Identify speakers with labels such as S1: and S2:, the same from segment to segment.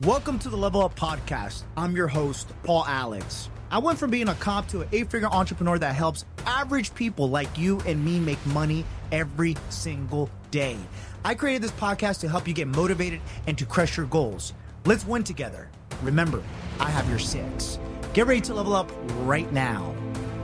S1: Welcome to the Level Up Podcast. I'm your host, Paul Alex. I went from being a cop to an 8-figure entrepreneur that helps average people like you and me make money every single day. I created this podcast to help you get motivated and to crush your goals. Let's win together. Remember, I have your 6. Get ready to level up right now.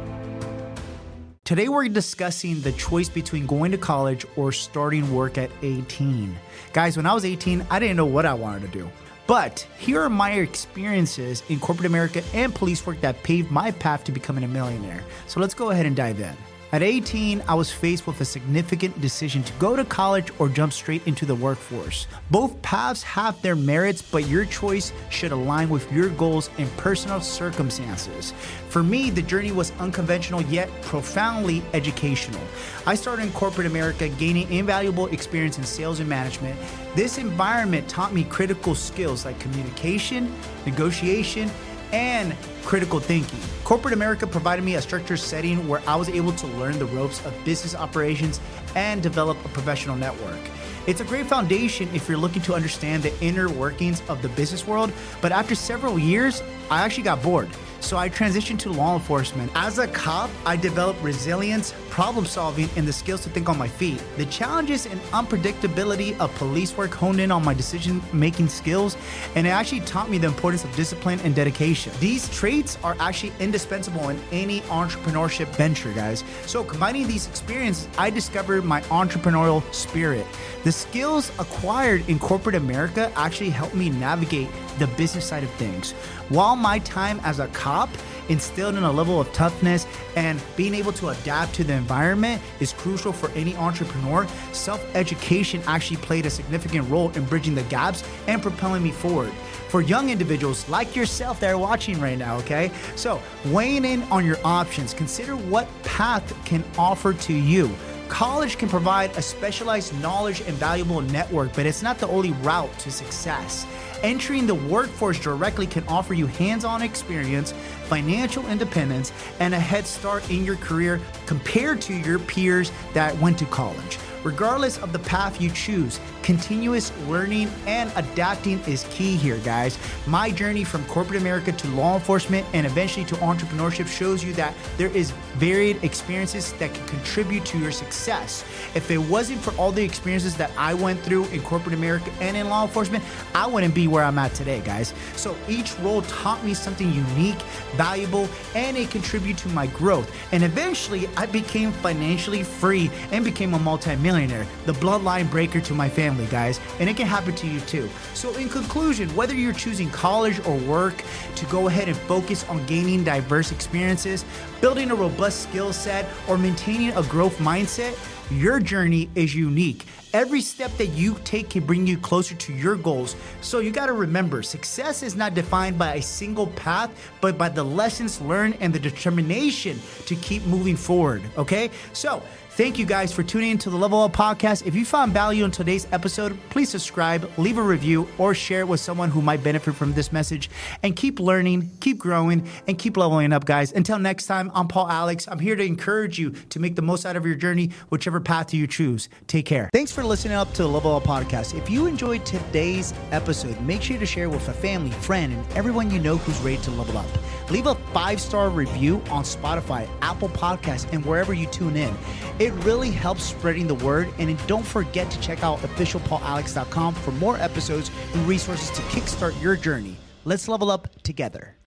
S1: Today we're discussing the choice between going to college or starting work at 18. Guys, when I was 18, I didn't know what I wanted to do. But here are my experiences in corporate America and police work that paved my path to becoming a millionaire. So let's go ahead and dive in. At 18, I was faced with a significant decision to go to college or jump straight into the workforce. Both paths have their merits, but your choice should align with your goals and personal circumstances. For me, the journey was unconventional yet profoundly educational. I started in corporate America, gaining invaluable experience in sales and management. This environment taught me critical skills like communication, negotiation, and critical thinking. Corporate America provided me a structured setting where I was able to learn the ropes of business operations and develop a professional network. It's a great foundation if you're looking to understand the inner workings of the business world, but after several years, I actually got bored. So I transitioned to law enforcement. As a cop, I developed resilience, problem solving, and the skills to think on my feet. The challenges and unpredictability of police work honed in on my decision-making skills, and it actually taught me the importance of discipline and dedication. These traits are actually indispensable in any entrepreneurship venture, guys. So combining these experiences, I discovered my entrepreneurial spirit. The skills acquired in corporate America actually helped me navigate the business side of things. While my time as a cop instilled in a level of toughness and being able to adapt to the environment is crucial for any entrepreneur, self-education actually played a significant role in bridging the gaps and propelling me forward. For young individuals like yourself that are watching right now, okay? So weighing in on your options, consider what path can offer to you. College can provide a specialized knowledge and valuable network, but it's not the only route to success. Entering the workforce directly can offer you hands-on experience, financial independence, and a head start in your career compared to your peers that went to college. Regardless of the path you choose, continuous learning and adapting is key here, guys. My journey from corporate America to law enforcement and eventually to entrepreneurship shows you that there is varied experiences that can contribute to your success. If it wasn't for all the experiences that I went through in corporate America and in law enforcement, I wouldn't be where I'm at today, guys. So each role taught me something unique, valuable, and it contributed to my growth. And eventually, I became financially free and became a multi-millionaire, the bloodline breaker to my family, guys. And it can happen to you too. So in conclusion, whether you're choosing college or work to go ahead and focus on gaining diverse experiences, building a robust skill set, or maintaining a growth mindset, your journey is unique. Every step that you take can bring you closer to your goals. So you got to remember, success is not defined by a single path, but by the lessons learned and the determination to keep moving forward. Okay? So thank you guys for tuning into the Level Up Podcast. If you found value in today's episode, please subscribe, leave a review, or share it with someone who might benefit from this message. And keep learning, keep growing, and keep leveling up, guys. Until next time, I'm Paul Alex. I'm here to encourage you to make the most out of your journey, whichever path you choose. Take care. Thanks for listening up to the Level Up Podcast. If you enjoyed today's episode, make sure to share with a family, friend, and everyone you know who's ready to level up. Leave a 5-star review on Spotify, Apple Podcasts, and wherever you tune in. It really helps spreading the word. And don't forget to check out officialpaulalex.com for more episodes and resources to kickstart your journey. Let's level up together.